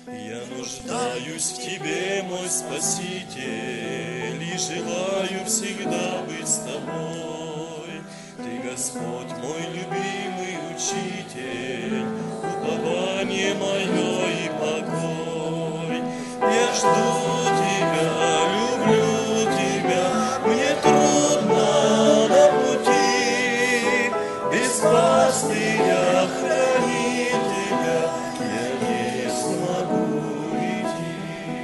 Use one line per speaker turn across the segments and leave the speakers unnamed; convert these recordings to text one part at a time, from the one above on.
Я нуждаюсь в Тебе, мой Спаситель, и желаю всегда быть с Тобой. Ты, Господь, мой любимый Учитель, упование мое и покой. Я жду Тебя, люблю Тебя, мне трудно на пути, без пастыря хранить Тебя я не смогу идти.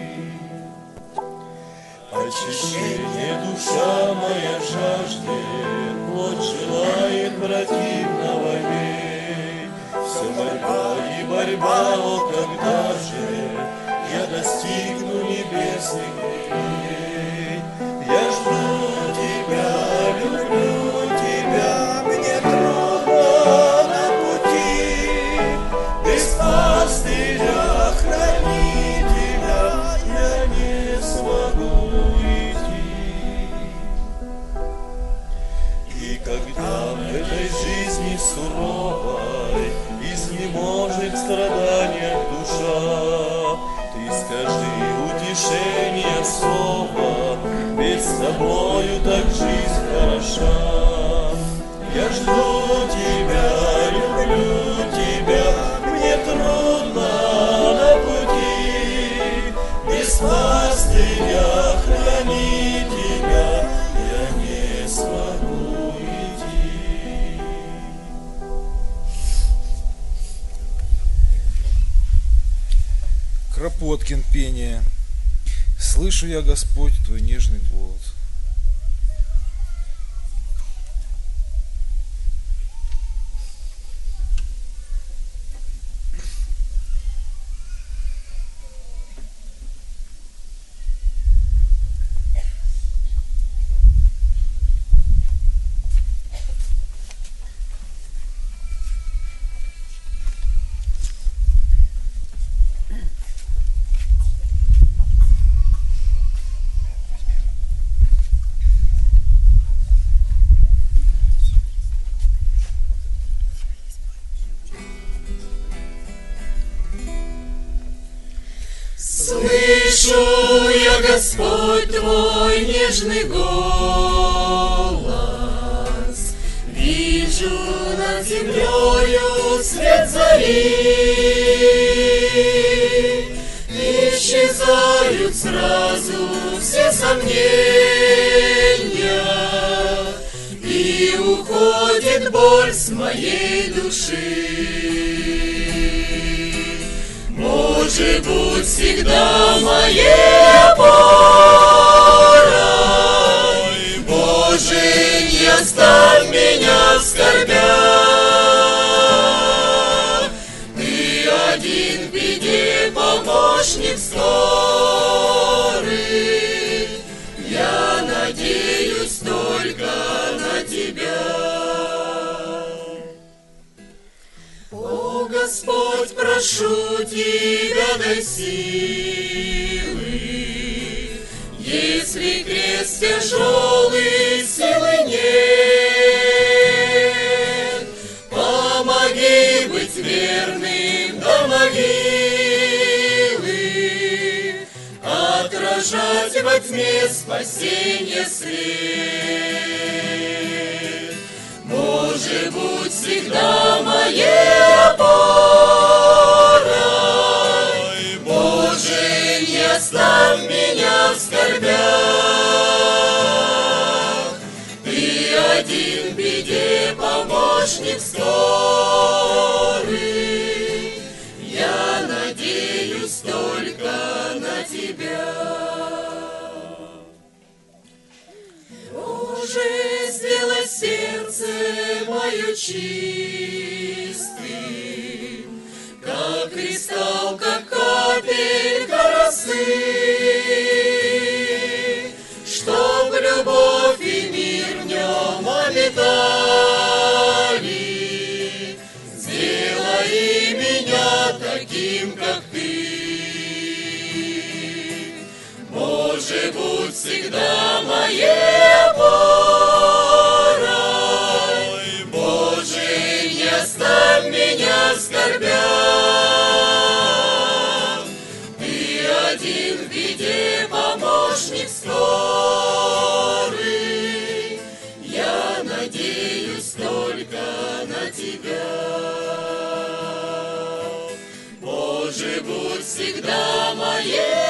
Очищение душа моя жаждет, плоть желает противного ей. Все борьба и борьба, о, когда же я достигну небесных дверей? Я жду Тебя, люблю Тебя, мне трудно на пути, без пастыря хранить Тебя я не смогу идти. И когда в этой жизни суровой изнеможет в страданиях душа, Ты скажи утешение слово, ведь с Тобою так жизнь хороша. Я жду Тебя, люблю Тебя, мне трудно на пути, без пастыря хранить Тебя я не смогу идти.
Кропоткин пение. Слышу я, Господь, Твой нежный голос.
Слышу я, Господь, Твой нежный голос, вижу над землею свет зари, исчезают сразу все сомнения, и уходит боль с моей души. Боже, будь всегда моей опорой, Боже, не оставь меня в скорбях. Ты один в беде, помощник скорый, я надеюсь только на Тебя. О, Господь, прошу Тебя, дай силы, если крест тяжелый, силы нет. Помоги быть верным до могилы, отражать во тьме спасенье свет. Боже, будь всегда моей опорой, Боже, не оставь меня в скорбях. Ты один в беде, помощник скорый, я надеюсь только на Тебя. Боже, сделай сердце мое чистым, как кристалл, как капелька росы, чтоб любовь и мир в нем обитали. Сделай меня таким, как Ты. Боже, будь всегда моей опорой, Боже, не оставь меня в скорбях. один в беде помощник скорый. Я надеюсь только на Тебя. Боже, будь всегда моей